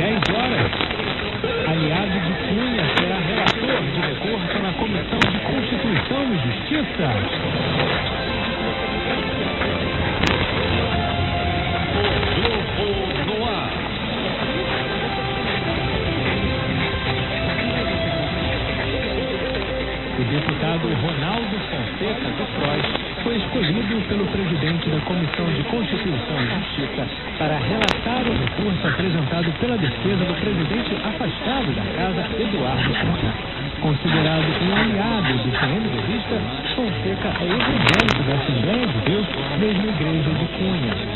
10 horas. Aliado de Cunha será relator de recurso na Comissão de Constituição e Justiça. Globo no ar. O deputado Ronaldo Fonseca, do PROS, foi escolhido pelo presidente da Comissão de Constituição e Justiça para relatar o recurso apresentado pela defesa do presidente afastado da casa, Eduardo Cunha. Considerado um aliado do PMDBista, Fonseca é evangélico da Assembleia de Deus, mesma igreja de Cunha.